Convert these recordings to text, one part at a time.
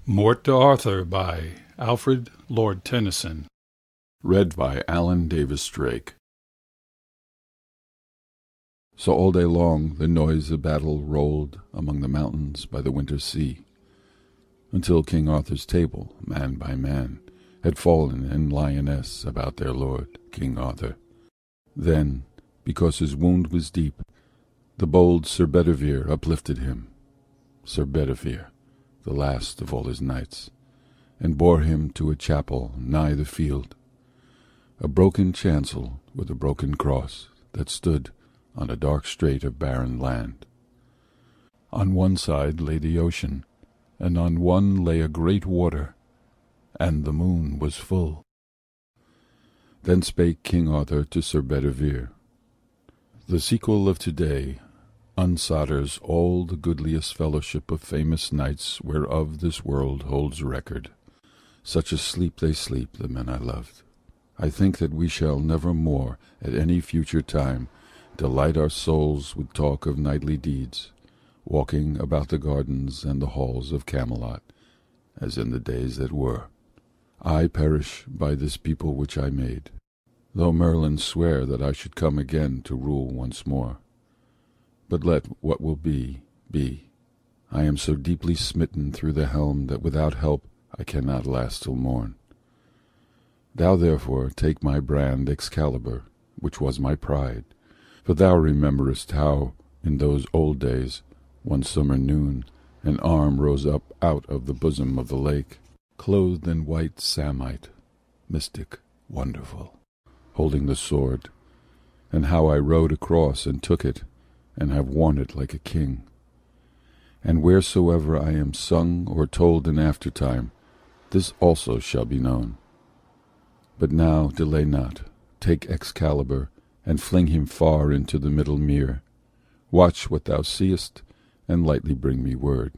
Mort d'Arthur by Alfred Lord Tennyson. Read by Alan Davis Drake. So all day long the noise of battle rolled among the mountains by the winter sea, until King Arthur's table, man by man, had fallen in lioness about their lord, King Arthur. Then, because his wound was deep, the bold Sir Bedivere uplifted him, Sir Bedivere, the last of all his knights, and bore him to a chapel nigh the field, a broken chancel with a broken cross that stood on a dark strait of barren land. On one side lay the ocean, and on one lay a great water, and the moon was full. Then spake King Arthur to Sir Bedivere, "The sequel of today unsolders all the goodliest fellowship of famous knights whereof this world holds record. Such a sleep they sleep, the men I loved. I think that we shall never more at any future time delight our souls with talk of knightly deeds, walking about the gardens and the halls of Camelot, as in the days that were. I perish by this people which I made, though Merlin swear that I should come again to rule once more. But let what will be, be. I am so deeply smitten through the helm that without help I cannot last till morn. Thou therefore take my brand Excalibur, which was my pride, for thou rememberest how, in those old days, one summer noon, an arm rose up out of the bosom of the lake, clothed in white samite, mystic, wonderful, holding the sword, and how I rode across and took it, and have worn it like a king. And wheresoever I am sung or told in aftertime, this also shall be known. But now delay not, take Excalibur, and fling him far into the middle mere. Watch what thou seest, and lightly bring me word."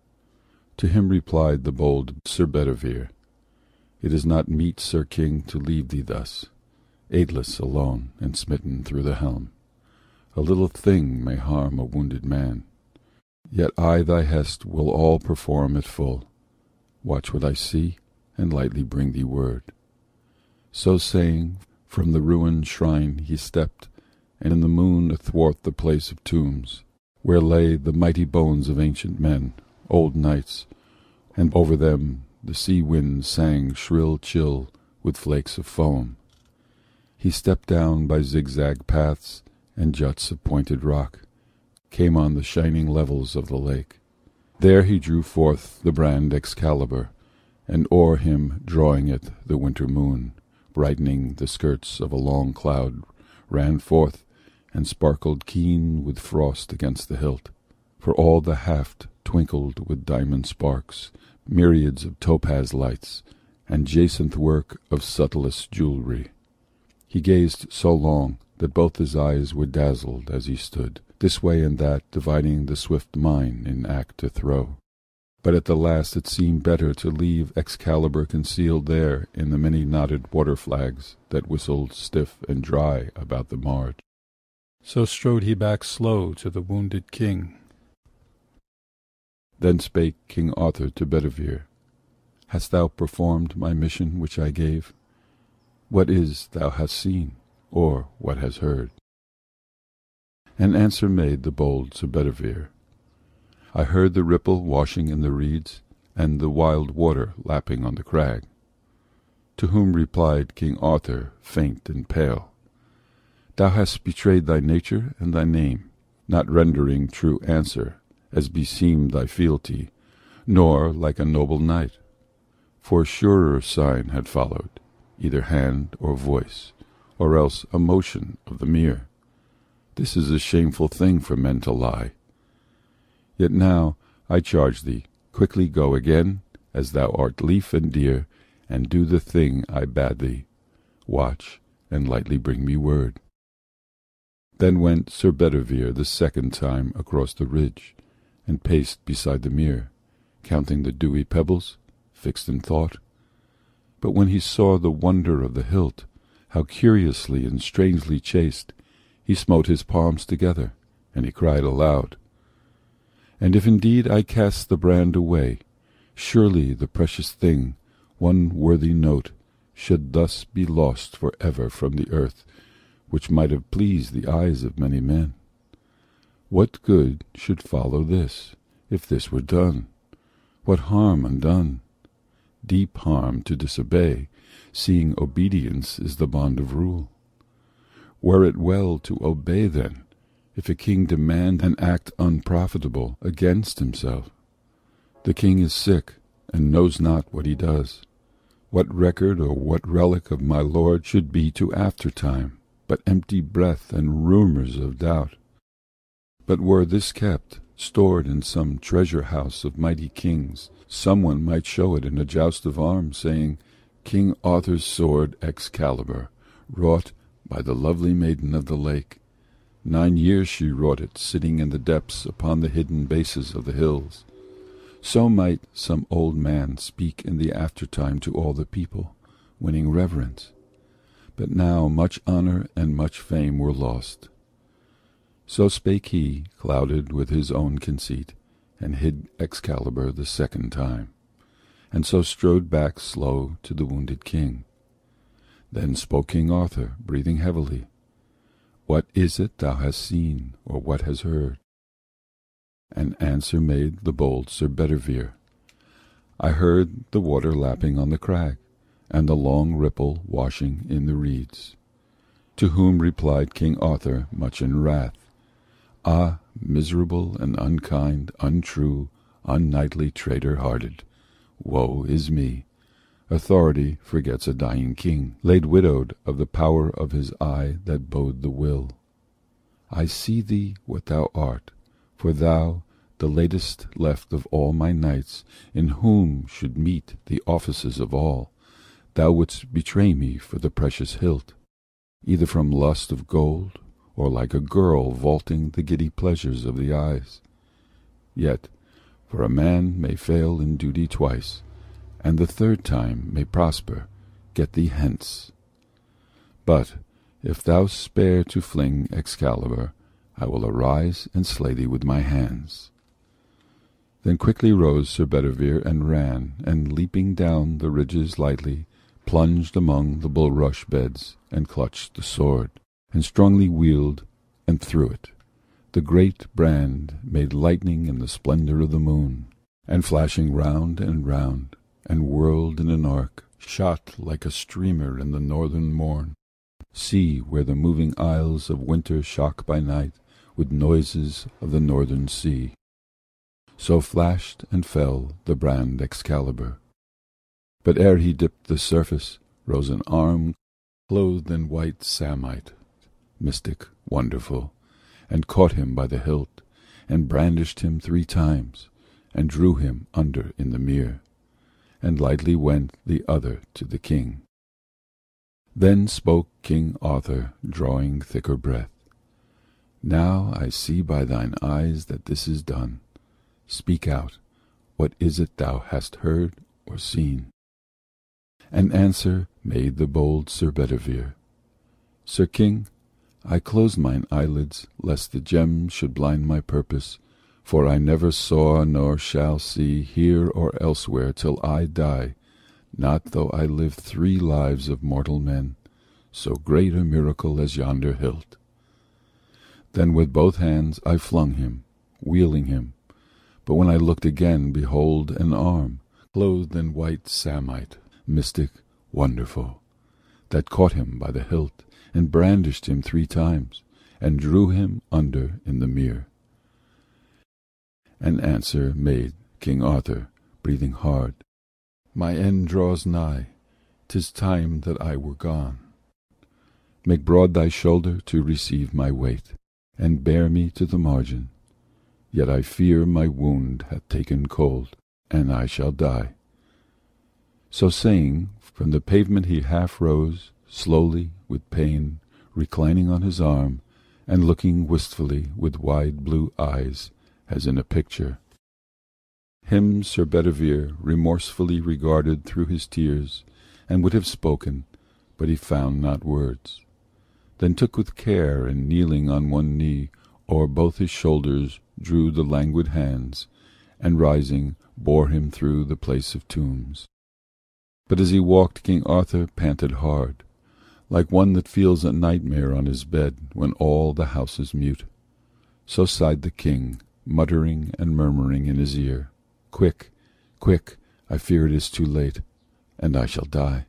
To him replied the bold Sir Bedivere, "It is not meet, Sir King, to leave thee thus, aidless, alone, and smitten through the helm. A little thing may harm a wounded man. Yet I thy hest will all perform at full. Watch what I see, and lightly bring thee word." So saying, from the ruined shrine he stepped, and in the moon athwart the place of tombs, where lay the mighty bones of ancient men, old knights, and over them the sea wind sang shrill chill with flakes of foam. He stepped down by zigzag paths and juts of pointed rock, came on the shining levels of the lake. There he drew forth the brand Excalibur, and o'er him drawing it the winter moon, brightening the skirts of a long cloud, ran forth and sparkled keen with frost against the hilt, for all the haft twinkled with diamond sparks, myriads of topaz lights, and jacinth work of subtlest jewelry. He gazed so long that both his eyes were dazzled as he stood, this way and that, dividing the swift mind in act to throw. But at the last it seemed better to leave Excalibur concealed there in the many knotted water flags that whistled stiff and dry about the marge. So strode he back slow to the wounded king. Then spake King Arthur to Bedivere, "Hast thou performed my mission which I gave? What is thou hast seen, or what hast heard?" And answer made the bold Sir Bedivere, "I heard the ripple washing in the reeds, and the wild water lapping on the crag." To whom replied King Arthur, faint and pale, "Thou hast betrayed thy nature and thy name, not rendering true answer, as beseemed thy fealty, nor like a noble knight. For surer sign had followed, either hand or voice, or else a motion of the mere. This is a shameful thing for men to lie. Yet now I charge thee, quickly go again, as thou art lief and dear, and do the thing I bade thee. Watch, and lightly bring me word." Then went Sir Bedivere the second time across the ridge, and paced beside the mere, counting the dewy pebbles, fixed in thought. But when he saw the wonder of the hilt, how curiously and strangely chased, he smote his palms together, and he cried aloud, "And if indeed I cast the brand away, Surely the precious thing, one worthy note, should thus be lost for ever from the earth, which might have pleased the eyes of many men. What good should follow this, if this were done? What harm undone? Deep harm to disobey, seeing obedience is the bond of rule. Were it well to obey then, if a king demand an act unprofitable against himself? The king is sick, and knows not what he does. What record or what relic of my lord should be to aftertime, but empty breath and rumours of doubt? But were this kept, stored in some treasure house of mighty kings, someone might show it in a joust of arms, saying, King Arthur's sword Excalibur, wrought by the lovely maiden of the lake. 9 years she wrought it, sitting in the depths upon the hidden bases of the hills. So might some old man speak in the aftertime to all the people, winning reverence. But now much honour and much fame were lost. So spake he, clouded with his own conceit, and hid Excalibur the second time, and so strode back slow to the wounded king. Then spoke King Arthur, breathing heavily, What is it thou hast seen, or what hast heard? And answer made the bold Sir Bedivere, I heard the water lapping on the crag, and the long ripple washing in the reeds. To whom replied King Arthur, much in wrath, Ah, miserable and unkind, untrue, unknightly, traitor-hearted, woe is me! Authority forgets a dying king, laid widowed of the power of his eye that bode the will. I see thee what thou art, for thou, the latest left of all my knights, in whom should meet the offices of all, thou wouldst betray me for the precious hilt, either from lust of gold, or like a girl vaulting the giddy pleasures of the eyes. Yet, for a man may fail in duty twice, and the third time may prosper, get thee hence. But, if thou spare to fling Excalibur, I will arise and slay thee with my hands. Then quickly rose Sir Bedivere and ran, and leaping down the ridges lightly, plunged among the bulrush beds, and clutched the sword, and strongly wielded and threw it. The great brand made lightning in the splendour of the moon, and flashing round, and whirled in an arc, shot like a streamer in the northern morn. See where the moving isles of winter shock by night with noises of the northern sea. So flashed and fell the brand Excalibur. But ere he dipped the surface, rose an arm clothed in white samite, mystic, wonderful, and caught him by the hilt, and brandished him 3 times, and drew him under in the mere, and lightly went the other to the king. Then spoke King Arthur, drawing thicker breath, Now I see by thine eyes that this is done. Speak out, what is it thou hast heard or seen? And answer made the bold Sir Bedivere, Sir King, I closed mine eyelids, lest the gems should blind my purpose, for I never saw nor shall see here or elsewhere till I die, not though I live 3 lives of mortal men, so great a miracle as yonder hilt. Then with both hands I flung him, wheeling him, but when I looked again, behold an arm, clothed in white samite, mystic, wonderful, that caught him by the hilt, and brandished him 3 times, and drew him under in the mere. An answer made King Arthur, breathing hard, My end draws nigh, 'tis time that I were gone. Make broad thy shoulder to receive my weight, and bear me to the margin. Yet I fear my wound hath taken cold, and I shall die. So saying, from the pavement he half rose, slowly, with pain, reclining on his arm, and looking wistfully with wide blue eyes, as in a picture. Him Sir Bedivere remorsefully regarded through his tears, and would have spoken, but he found not words. Then took with care, and kneeling on one knee, o'er both his shoulders drew the languid hands, and rising bore him through the place of tombs. But as he walked, King Arthur panted hard, like one that feels a nightmare on his bed when all the house is mute. So sighed the king, muttering and murmuring in his ear, "Quick, quick, I fear it is too late, and I shall die."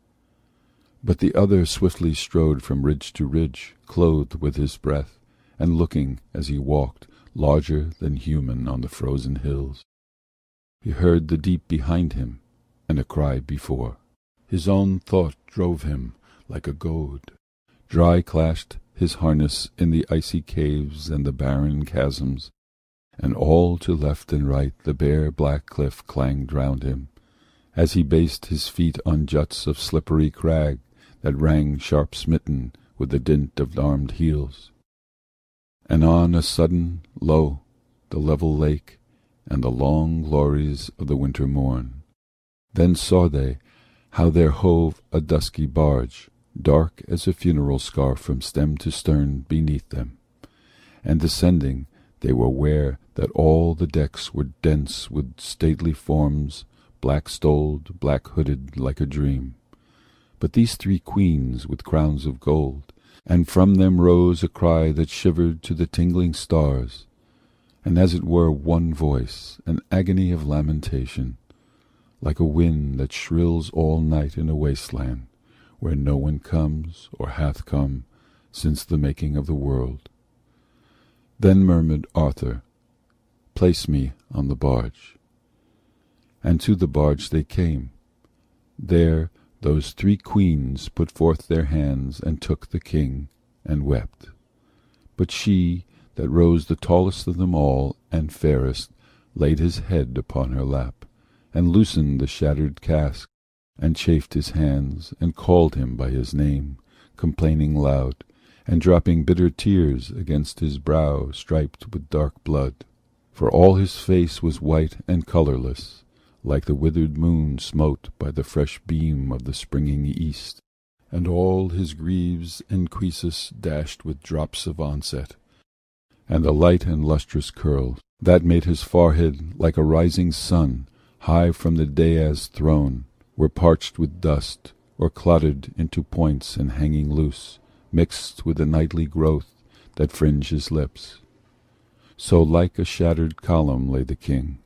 But the other swiftly strode from ridge to ridge, clothed with his breath, and looking, as he walked, larger than human on the frozen hills. He heard the deep behind him, and a cry before. His own thought drove him like a goad. Dry clashed his harness in the icy caves and the barren chasms, and all to left and right the bare black cliff clanged round him, as he based his feet on juts of slippery crag that rang sharp-smitten with the dint of armed heels. And on a sudden, lo, the level lake and the long glories of the winter morn. Then saw they how there hove a dusky barge, dark as a funeral scarf from stem to stern beneath them, and descending they were ware that all the decks were dense with stately forms, black-stoled, black-hooded like a dream. But these three queens with crowns of gold, and from them rose a cry that shivered to the tingling stars, and as it were one voice, an agony of lamentation, like a wind that shrills all night in a wasteland, where no one comes or hath come since the making of the world. Then murmured Arthur, "Place me on the barge." And to the barge they came. There those three queens put forth their hands and took the king, and wept. But she that rose the tallest of them all and fairest laid his head upon her lap, and loosened the shattered casque, and chafed his hands, and called him by his name, complaining loud, and dropping bitter tears against his brow striped with dark blood. For all his face was white and colourless, like the withered moon smote by the fresh beam of the springing east, and all his greaves and cuisses dashed with drops of onset, and the light and lustrous curls that made his forehead like a rising sun high from the dais throne were parched with dust, or clotted into points and hanging loose, mixed with the nightly growth that fringed his lips. So like a shattered column lay the king,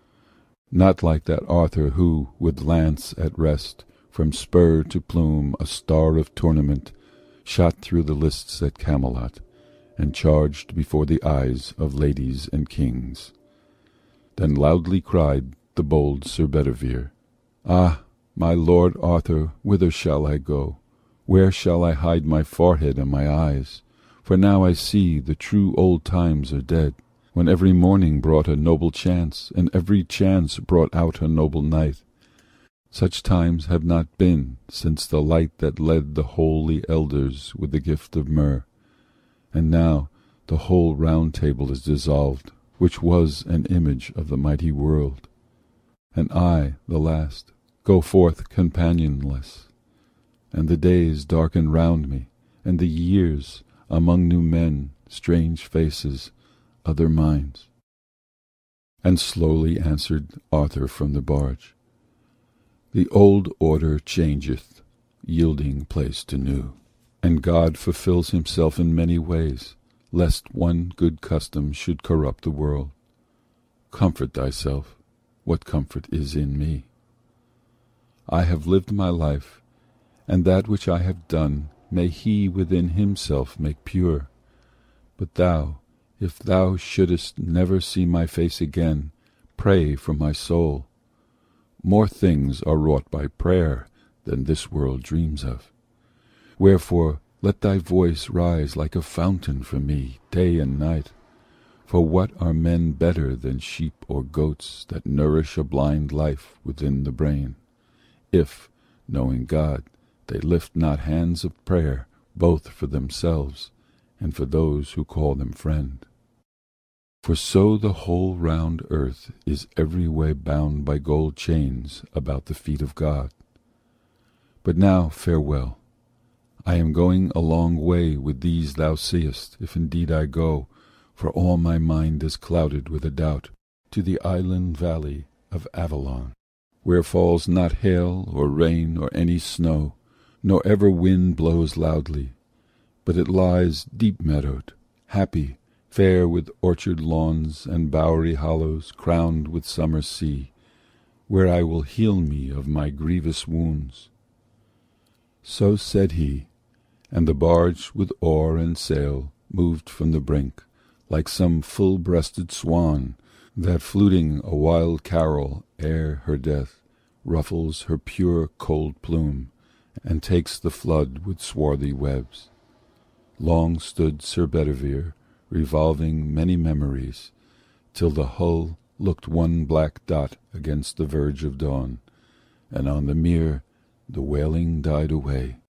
not like that Arthur who, with lance at rest, from spur to plume a star of tournament, shot through the lists at Camelot, and charged before the eyes of ladies and kings. Then loudly cried the bold Sir Bedivere, "Ah, my lord Arthur, whither shall I go? Where shall I hide my forehead and my eyes? For now I see the true old times are dead, when every morning brought a noble chance, and every chance brought out a noble knight. Such times have not been since the light that led the holy elders with the gift of myrrh. And now the whole round table is dissolved, which was an image of the mighty world. And I, the last, go forth companionless, and the days darken round me, and the years, among new men, strange faces, other minds." And slowly answered Arthur from the barge, "The old order changeth, yielding place to new, and God fulfills himself in many ways, lest one good custom should corrupt the world. Comfort thyself, what comfort is in me? I have lived my life, and that which I have done may he within himself make pure. But thou, if thou shouldest never see my face again, pray for my soul. More things are wrought by prayer than this world dreams of. Wherefore let thy voice rise like a fountain for me day and night. For what are men better than sheep or goats that nourish a blind life within the brain, if, knowing God, they lift not hands of prayer both for themselves and for those who call them friend? For so the whole round earth is every way bound by gold chains about the feet of God. But now farewell. I am going a long way with these thou seest, if indeed I go, for all my mind is clouded with a doubt, to the island valley of Avalon, where falls not hail or rain or any snow, nor ever wind blows loudly, but it lies deep-meadowed, happy, fair with orchard lawns and bowery hollows crowned with summer sea, where I will heal me of my grievous wounds. So said he, and the barge with oar and sail moved from the brink, like some full-breasted swan that, fluting a wild carol ere her death, ruffles her pure cold plume and takes the flood with swarthy webs. Long stood Sir Bedivere, revolving many memories, till the hull looked one black dot against the verge of dawn, and on the mere the wailing died away.